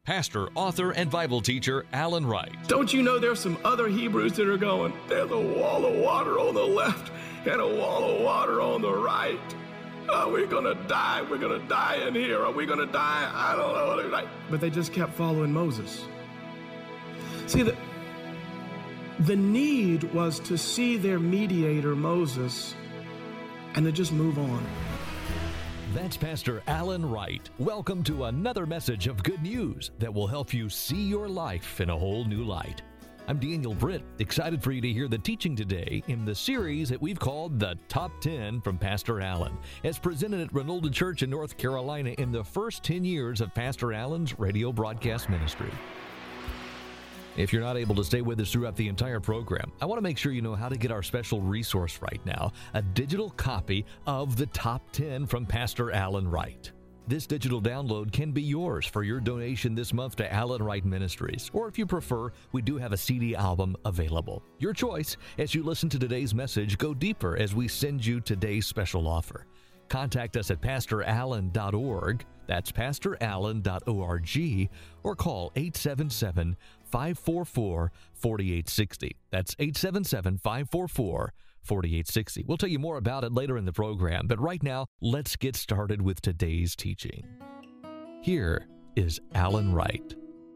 pastor, author, and Bible teacher Alan Wright. Don't you know there's some other Hebrews that are going, there's a wall of water on the left and a wall of water on the right. Are we going to die? We're going to die in here. Are we going to die? I don't know. But they just kept following Moses. See, the need was to see their mediator, Moses, and to just move on. That's Pastor Alan Wright. Welcome to another message of good news that will help you see your life in a whole new light. I'm Daniel Britt, excited for you to hear the teaching today in the series that we've called The Top 10 from Pastor Alan, as presented at Renolden Church in North Carolina in the first 10 years of Pastor Alan's radio broadcast ministry. If you're not able to stay with us throughout the entire program, I want to make sure you know how to get our special resource right now, a digital copy of the Top 10 from Pastor Alan Wright. This digital download can be yours for your donation this month to Alan Wright Ministries, or if you prefer, we do have a CD album available. Your choice. As you listen to today's message, go deeper as we send you today's special offer. Contact us at PastorAllen.org, that's PastorAllen.org, or call 877-544-4860. That's 877-544-4860. We'll tell you more about it later in the program, but right now, let's get started with today's teaching. Here is Alan Wright.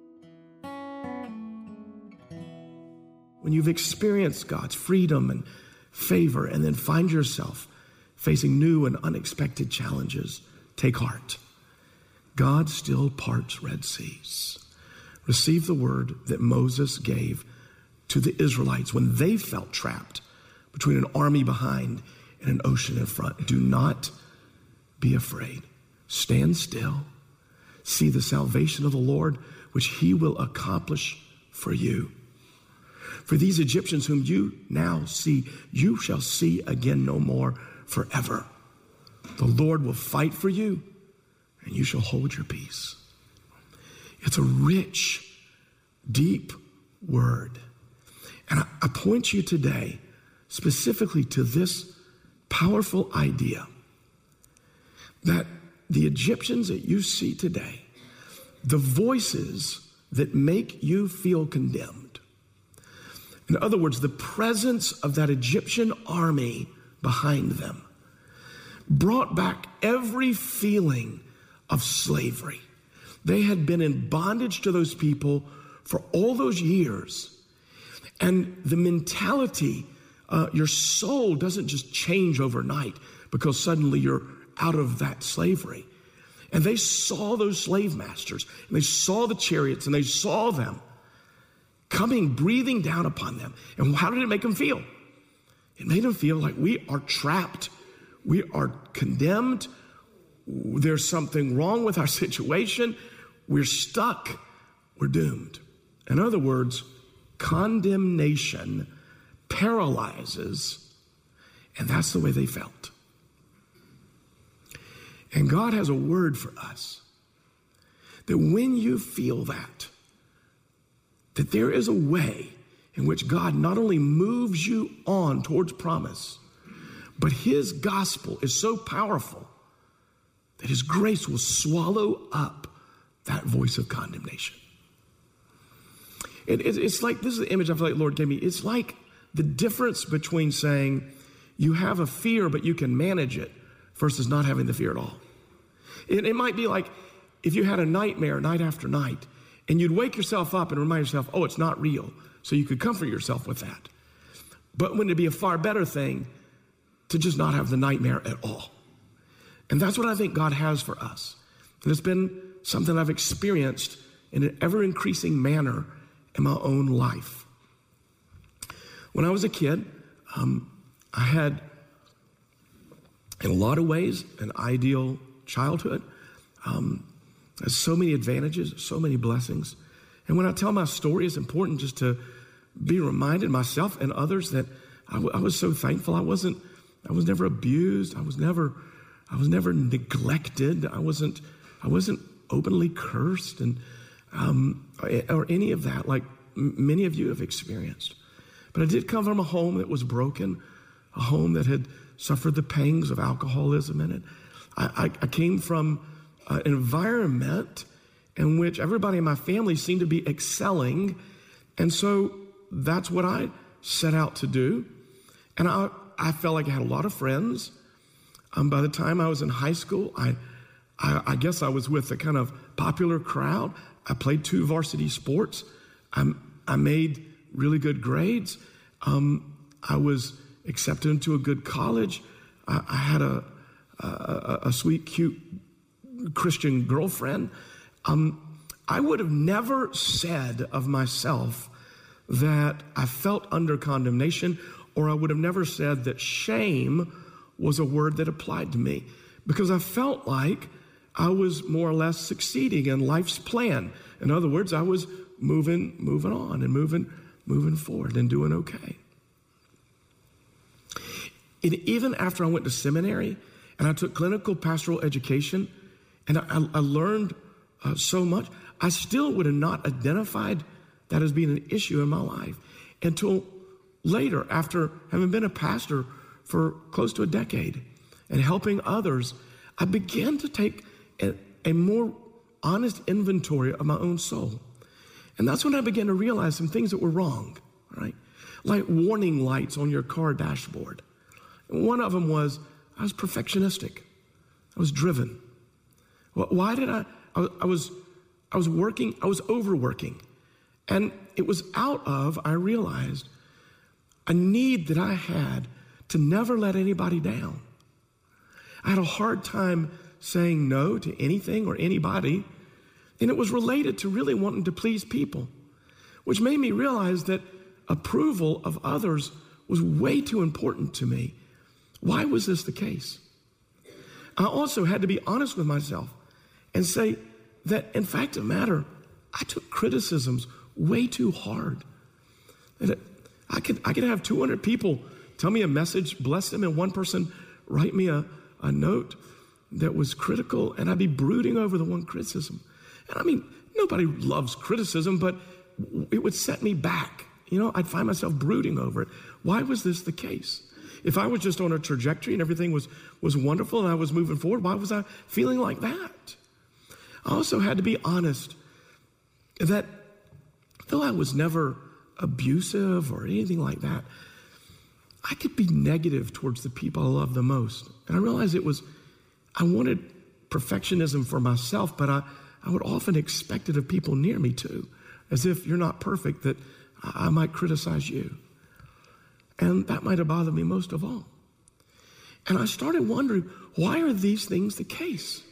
When you've experienced God's freedom and favor and then find yourself facing new and unexpected challenges, take heart. God still parts Red Seas. Receive the word that Moses gave to the Israelites when they felt trapped between an army behind and an ocean in front. Do not be afraid. Stand still. See the salvation of the Lord, which he will accomplish for you. For these Egyptians whom you now see, you shall see again no more forever. The Lord will fight for you, and you shall hold your peace. It's a rich, deep word. And I point you today specifically to this powerful idea that the Egyptians that you see today, the voices that make you feel condemned, in other words, the presence of that Egyptian army behind them, brought back every feeling of slavery. They had been in bondage to those people for all those years. And the mentality, your soul doesn't just change overnight because suddenly you're out of that slavery. And they saw those slave masters, and they saw the chariots, and they saw them coming, breathing down upon them. And how did it make them feel? It made them feel like we are trapped. We are condemned. There's something wrong with our situation. We're stuck. We're doomed. In other words, condemnation paralyzes, and that's the way they felt. And God has a word for us, that when you feel that there is a way in which God not only moves you on towards promise, but his gospel is so powerful that his grace will swallow up that voice of condemnation. It's like, this is the image I feel like the Lord gave me. It's like the difference between saying you have a fear, but you can manage it, versus not having the fear at all. It might be like if you had a nightmare night after night, and you'd wake yourself up and remind yourself, oh, it's not real. So you could comfort yourself with that. But wouldn't it be a far better thing to just not have the nightmare at all? And that's what I think God has for us. And it's been something I've experienced in an ever-increasing manner in my own life. When I was a kid, I had, in a lot of ways, an ideal childhood. There's so many advantages, so many blessings. And when I tell my story, it's important just to be reminded myself and others that I was so thankful. I was never abused. I was never neglected. I wasn't openly cursed and or any of that, like many of you have experienced. But I did come from a home that was broken, a home that had suffered the pangs of alcoholism in it. I came from an environment in which everybody in my family seemed to be excelling. And so that's what I set out to do. And I felt like I had a lot of friends. By the time I was in high school, I guess I was with a kind of popular crowd. I played 2 varsity sports. I made really good grades. I was accepted into a good college. I had a sweet, cute Christian girlfriend. I would have never said of myself that I felt under condemnation, or I would have never said that shame was a word that applied to me, because I felt like I was more or less succeeding in life's plan. In other words, I was moving on and moving forward and doing okay. And even after I went to seminary and I took clinical pastoral education and I learned so much, I still would have not identified that as being an issue in my life until later, after having been a pastor for close to a decade and helping others. I began to take a more honest inventory of my own soul. And that's when I began to realize some things that were wrong, right? Like warning lights on your car dashboard. And one of them was I was perfectionistic. I was driven. Why did I was working, I was overworking. And it was out of, I realized, a need that I had to never let anybody down. I had a hard time saying no to anything or anybody, and it was related to really wanting to please people, which made me realize that approval of others was way too important to me. Why was this the case? I also had to be honest with myself and say that, in fact of the matter, I took criticisms way too hard. That I could have 200 people tell me a message, bless them, and one person write me a note that was critical, and I'd be brooding over the one criticism. And I mean, nobody loves criticism, but it would set me back. You know, I'd find myself brooding over it. Why was this the case? If I was just on a trajectory and everything was wonderful and I was moving forward, why was I feeling like that? I also had to be honest that though I was never abusive or anything like that, I could be negative towards the people I love the most. And I realized I wanted perfectionism for myself, but I would often expect it of people near me too, as if you're not perfect, that I might criticize you. And that might have bothered me most of all. And I started wondering, why are these things the case?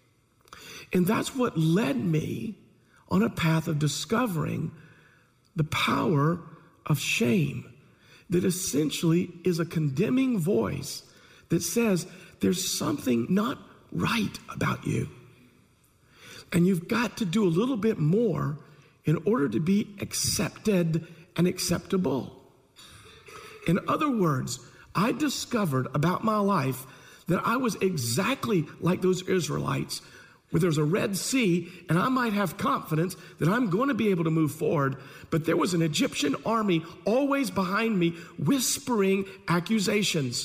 And that's what led me on a path of discovering the power of shame, that essentially is a condemning voice that says there's something not right about you. And you've got to do a little bit more in order to be accepted and acceptable. In other words, I discovered about my life that I was exactly like those Israelites, where there's a Red Sea, and I might have confidence that I'm going to be able to move forward, but there was an Egyptian army always behind me whispering accusations.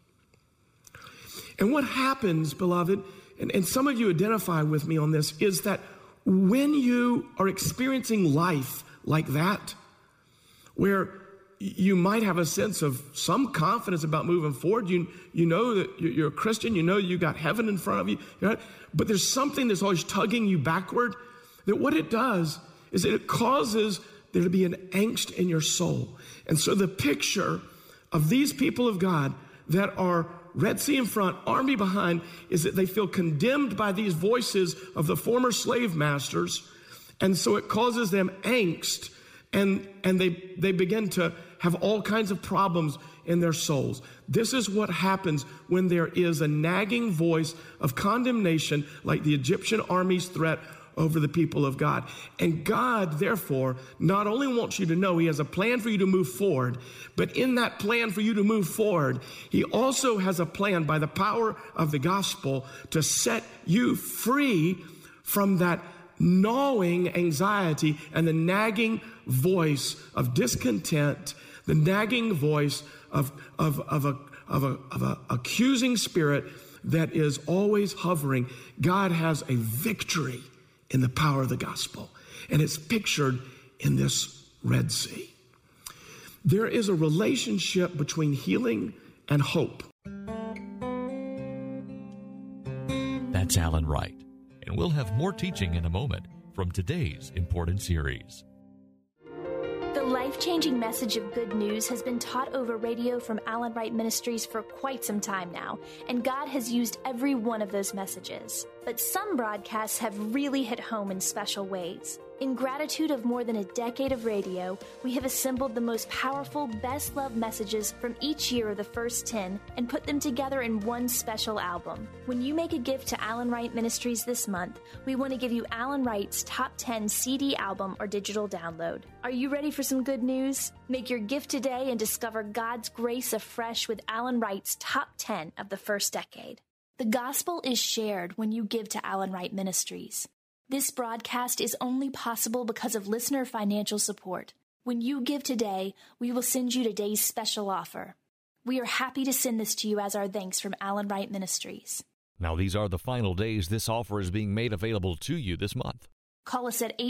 And what happens, beloved, and some of you identify with me on this, is that when you are experiencing life like that, where you might have a sense of some confidence about moving forward. You know that you're a Christian. You know you got heaven in front of you. But there's something that's always tugging you backward. That what it does is that it causes there to be an angst in your soul. And so the picture of these people of God that are Red Sea in front, army behind, is that they feel condemned by these voices of the former slave masters. And so it causes them angst. And they begin to have all kinds of problems in their souls. This is what happens when there is a nagging voice of condemnation, like the Egyptian army's threat over the people of God. And God, therefore, not only wants you to know He has a plan for you to move forward, but in that plan for you to move forward, He also has a plan by the power of the gospel to set you free from that gnawing anxiety and the nagging voice of discontent, the nagging voice of a accusing spirit that is always hovering. God has a victory in the power of the gospel. And it's pictured in this Red Sea. There is a relationship between healing and hope. That's Alan Wright. And we'll have more teaching in a moment from today's important series. The life-changing message of good news has been taught over radio from Alan Wright Ministries for quite some time now, and God has used every one of those messages. But some broadcasts have really hit home in special ways. In gratitude of more than a decade of radio, we have assembled the most powerful, best-loved messages from each year of the first 10 and put them together in one special album. When you make a gift to Alan Wright Ministries this month, we want to give you Alan Wright's Top 10 CD album or digital download. Are you ready for some good news? Make your gift today and discover God's grace afresh with Alan Wright's Top 10 of the first decade. The gospel is shared when you give to Alan Wright Ministries. This broadcast is only possible because of listener financial support. When you give today, we will send you today's special offer. We are happy to send this to you as our thanks from Alan Wright Ministries. Now, these are the final days this offer is being made available to you this month. Call us at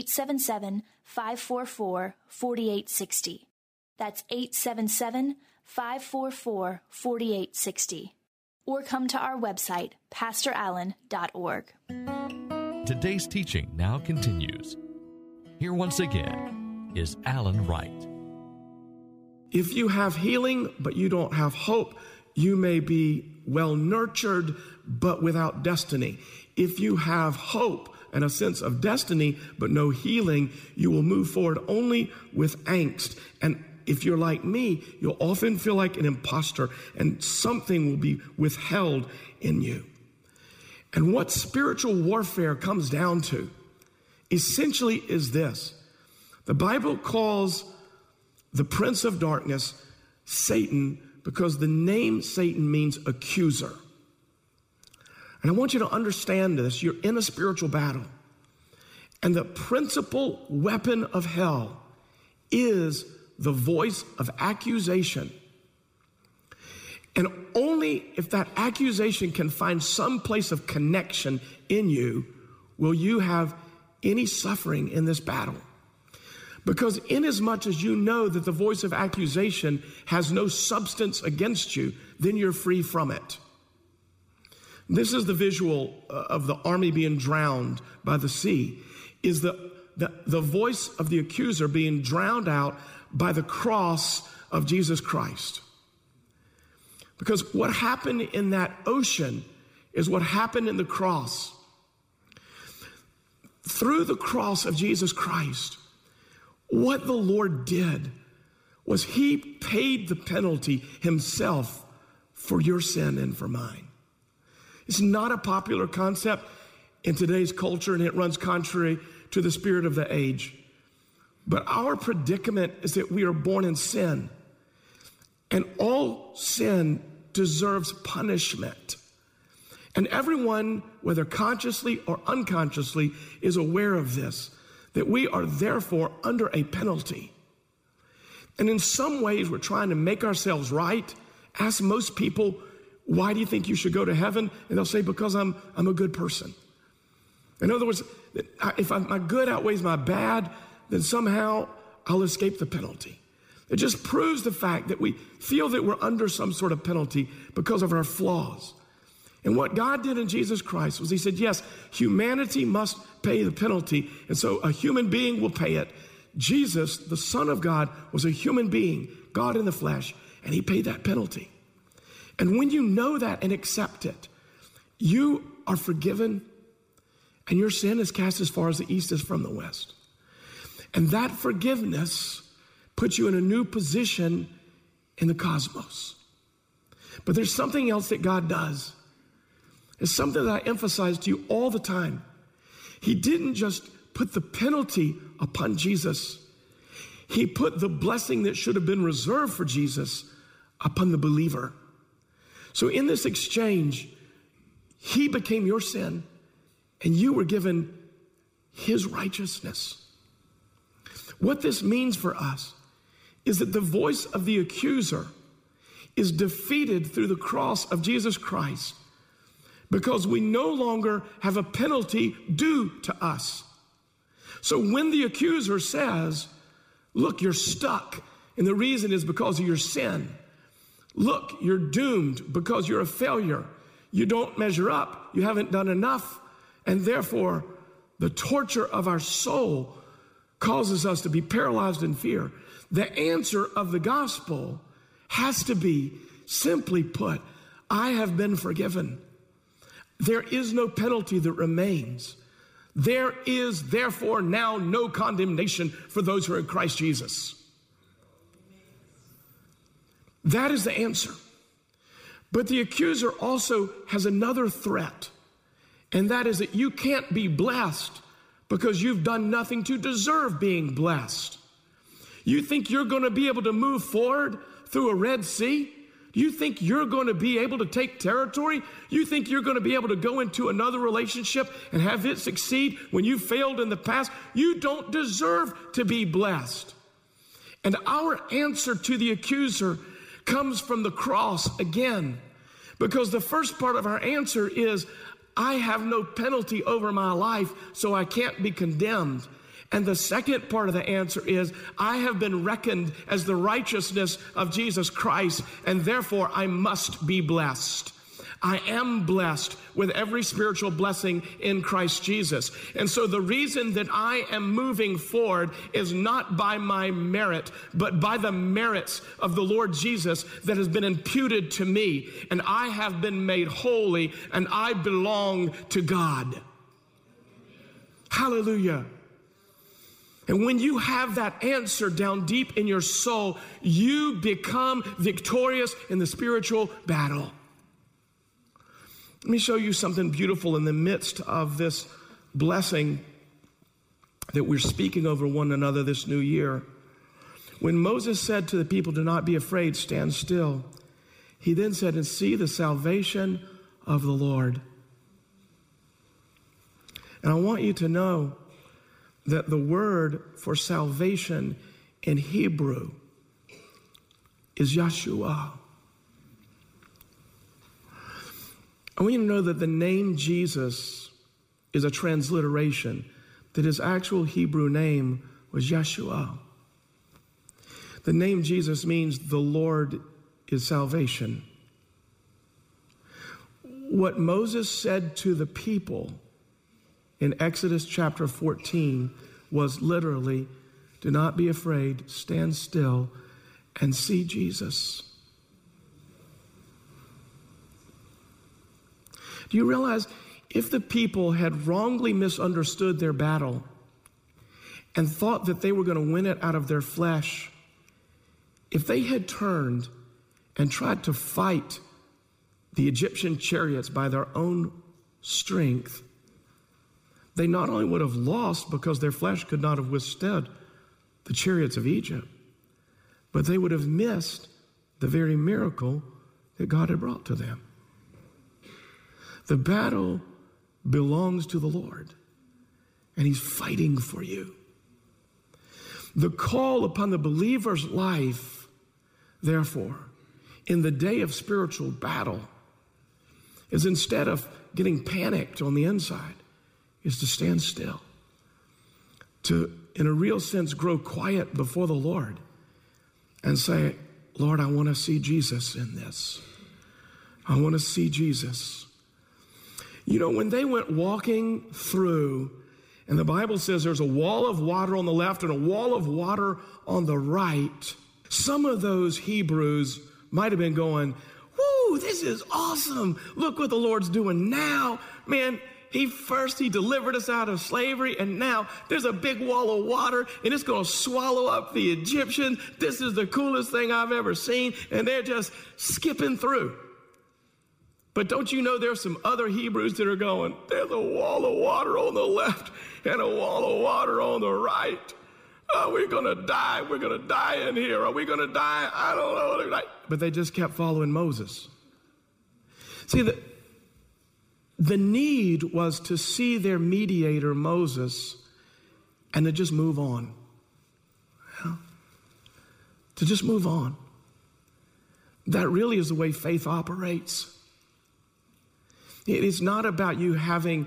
877-544-4860. That's 877-544-4860. Or come to our website, pastorallen.org. Today's teaching now continues. Here once again is Alan Wright. If you have healing, but you don't have hope, you may be well nurtured, but without destiny. If you have hope and a sense of destiny, but no healing, you will move forward only with angst. And if you're like me, you'll often feel like an imposter and something will be withheld in you. And what spiritual warfare comes down to essentially is this. The Bible calls the prince of darkness Satan because the name Satan means accuser. And I want you to understand this. You're in a spiritual battle. And the principal weapon of hell is the voice of accusation. And only if that accusation can find some place of connection in you will you have any suffering in this battle. Because inasmuch as you know that the voice of accusation has no substance against you, then you're free from it. This is the visual of the army being drowned by the sea, is the voice of the accuser being drowned out by the cross of Jesus Christ. Because what happened in that ocean is what happened in the cross. Through the cross of Jesus Christ, what the Lord did was he paid the penalty himself for your sin and for mine. It's not a popular concept in today's culture, and it runs contrary to the spirit of the age. But our predicament is that we are born in sin. And all sin deserves punishment. And everyone, whether consciously or unconsciously, is aware of this, that we are therefore under a penalty. And in some ways, we're trying to make ourselves right. Ask most people, why do you think you should go to heaven? And they'll say, because I'm a good person. In other words, if my good outweighs my bad, then somehow I'll escape the penalty. It just proves the fact that we feel that we're under some sort of penalty because of our flaws. And what God did in Jesus Christ was he said, yes, humanity must pay the penalty, and so a human being will pay it. Jesus, the Son of God, was a human being, God in the flesh, and he paid that penalty. And when you know that and accept it, you are forgiven, and your sin is cast as far as the east is from the west. And that forgiveness puts you in a new position in the cosmos. But there's something else that God does. It's something that I emphasize to you all the time. He didn't just put the penalty upon Jesus. He put the blessing that should have been reserved for Jesus upon the believer. So in this exchange, he became your sin, and you were given his righteousness. What this means for us is that the voice of the accuser is defeated through the cross of Jesus Christ, because we no longer have a penalty due to us. So when the accuser says, look, you're stuck, and the reason is because of your sin. Look, you're doomed because you're a failure. You don't measure up. You haven't done enough. And therefore, the torture of our soul causes us to be paralyzed in fear. The answer of the gospel has to be, simply put, I have been forgiven. There is no penalty that remains. There is therefore now no condemnation for those who are in Christ Jesus. That is the answer. But the accuser also has another threat, and that is that you can't be blessed because you've done nothing to deserve being blessed. You think you're going to be able to move forward through a Red Sea? You think you're going to be able to take territory? You think you're going to be able to go into another relationship and have it succeed when you failed in the past? You don't deserve to be blessed. And our answer to the accuser comes from the cross again, because the first part of our answer is, I have no penalty over my life, so I can't be condemned. And the second part of the answer is, I have been reckoned as the righteousness of Jesus Christ, and therefore I must be blessed. I am blessed with every spiritual blessing in Christ Jesus. And so the reason that I am moving forward is not by my merit, but by the merits of the Lord Jesus that has been imputed to me. And I have been made holy, and I belong to God. Hallelujah. And when you have that answer down deep in your soul, you become victorious in the spiritual battle. Let me show you something beautiful in the midst of this blessing that we're speaking over one another this new year. When Moses said to the people, do not be afraid, stand still, he then said, and see the salvation of the Lord. And I want you to know that the word for salvation in Hebrew is Yeshua. I want you to know that the name Jesus is a transliteration, that his actual Hebrew name was Yeshua. The name Jesus means the Lord is salvation. What Moses said to the people in Exodus chapter 14 was literally, do not be afraid, stand still and see Jesus. Do you realize if the people had wrongly misunderstood their battle and thought that they were going to win it out of their flesh, if they had turned and tried to fight the Egyptian chariots by their own strength, they not only would have lost because their flesh could not have withstood the chariots of Egypt, but they would have missed the very miracle that God had brought to them. The battle belongs to the Lord, and he's fighting for you. The call upon the believer's life, therefore, in the day of spiritual battle, is instead of getting panicked on the inside, is to stand still, to, in a real sense, grow quiet before the Lord and say, Lord, I want to see Jesus in this. I want to see Jesus. You know, when they went walking through, and the Bible says there's a wall of water on the left and a wall of water on the right, some of those Hebrews might have been going, whoo, this is awesome. Look what the Lord's doing now. Man, he delivered us out of slavery, and now there's a big wall of water, and it's going to swallow up the Egyptians. This is the coolest thing I've ever seen, and they're just skipping through. But don't you know there's some other Hebrews that are going, there's a wall of water on the left and a wall of water on the right. Are we going to die? We're going to die in here. Are we going to die? I don't know. But they just kept following Moses. See, the need was to see their mediator, Moses, and to just move on. Yeah? To just move on. That really is the way faith operates. It is not about you having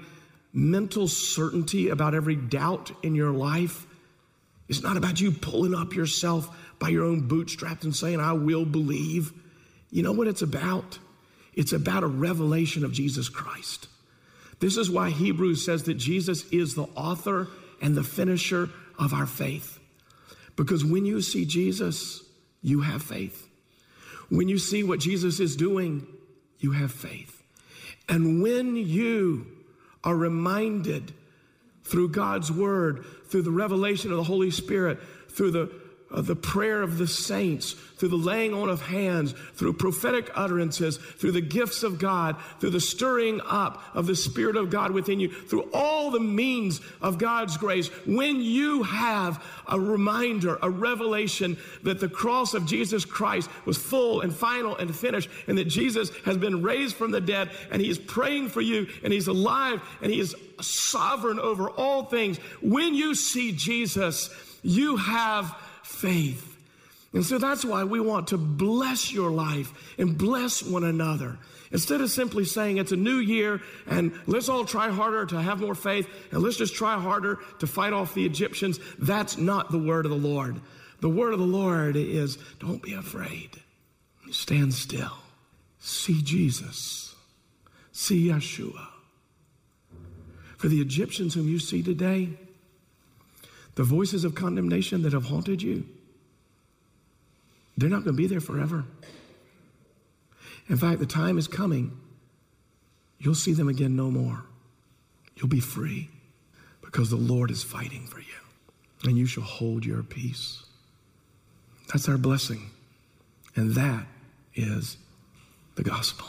mental certainty about every doubt in your life. It's not about you pulling up yourself by your own bootstraps and saying, I will believe. You know what it's about? It's about a revelation of Jesus Christ. This is why Hebrews says that Jesus is the author and the finisher of our faith. Because when you see Jesus, you have faith. When you see what Jesus is doing, you have faith. And when you are reminded through God's word, through the revelation of the Holy Spirit, through the prayer of the saints, through the laying on of hands, through prophetic utterances, through the gifts of God, through the stirring up of the Spirit of God within you, through all the means of God's grace, when you have a reminder, a revelation that the cross of Jesus Christ was full and final and finished, and that Jesus has been raised from the dead, and he is praying for you, and he's alive, and he is sovereign over all things. When you see Jesus, you have faith. And so that's why we want to bless your life and bless one another. Instead of simply saying it's a new year and let's all try harder to have more faith and let's just try harder to fight off the Egyptians, that's not the word of the Lord. The word of the Lord is, don't be afraid. Stand still. See Jesus. See Yeshua. For the Egyptians whom you see today, the voices of condemnation that have haunted you, they're not going to be there forever. In fact, the time is coming. You'll see them again no more. You'll be free because the Lord is fighting for you. And you shall hold your peace. That's our blessing. And that is the gospel.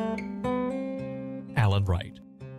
Alan Wright.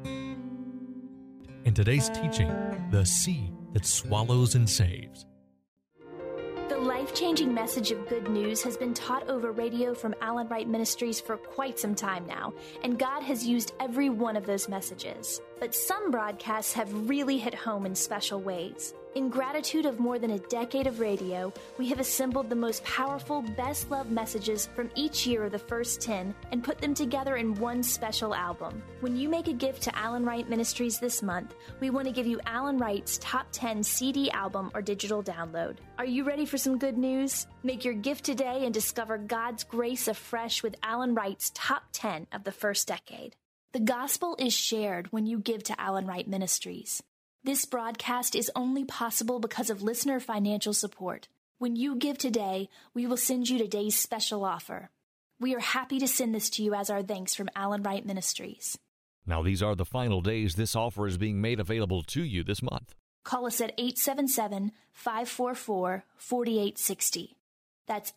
In today's teaching, the seed that swallows and saves. The life-changing message of good news has been taught over radio from Alan Wright Ministries for quite some time now, and God has used every one of those messages. But some broadcasts have really hit home in special ways. In gratitude of more than a decade of radio, we have assembled the most powerful, best-loved messages from each year of the first 10 and put them together in one special album. When you make a gift to Alan Wright Ministries this month, we want to give you Alan Wright's Top 10 CD album or digital download. Are you ready for some good news? Make your gift today and discover God's grace afresh with Alan Wright's Top 10 of the first decade. The gospel is shared when you give to Alan Wright Ministries. This broadcast is only possible because of listener financial support. When you give today, we will send you today's special offer. We are happy to send this to you as our thanks from Alan Wright Ministries. Now, these are the final days this offer is being made available to you this month. Call us at 877-544-4860. That's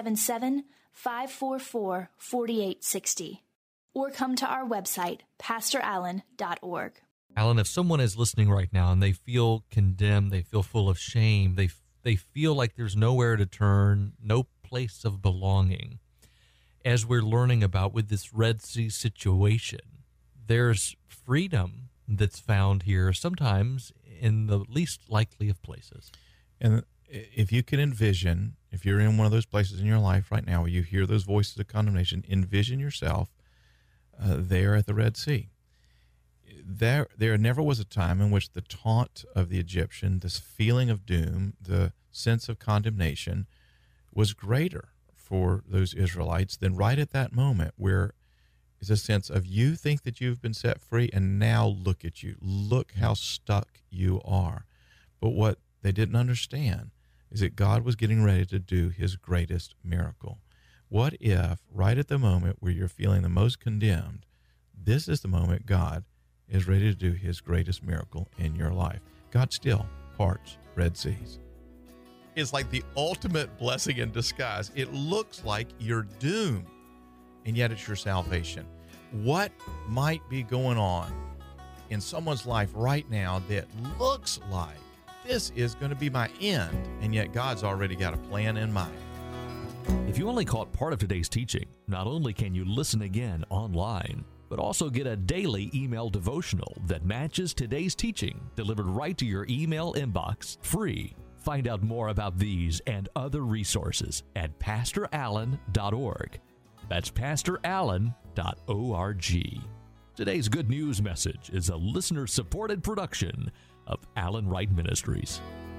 877-544-4860. Or come to our website, pastorallen.org. Alan, if someone is listening right now and they feel condemned, they feel full of shame, they feel like there's nowhere to turn, no place of belonging, as we're learning about with this Red Sea situation, there's freedom that's found here, sometimes in the least likely of places. And if you can envision, if you're in one of those places in your life right now where you hear those voices of condemnation, envision yourself there at the Red Sea. There never was a time in which the taunt of the Egyptian, this feeling of doom, the sense of condemnation was greater for those Israelites than right at that moment, where is a sense of you think that you've been set free and now look at you. Look how stuck you are. But what they didn't understand is that God was getting ready to do his greatest miracle. What if right at the moment where you're feeling the most condemned, this is the moment God is ready to do his greatest miracle in your life? God still parts Red Seas. It's like the ultimate blessing in disguise. It looks like you're doomed, and yet it's your salvation. What might be going on in someone's life right now that looks like this is going to be my end, and yet God's already got a plan in mind? If you only caught part of today's teaching, not only can you listen again online, but also get a daily email devotional that matches today's teaching, delivered right to your email inbox, free. Find out more about these and other resources at pastorallen.org. That's pastorallen.org. Today's Good News message is a listener-supported production of Alan Wright Ministries.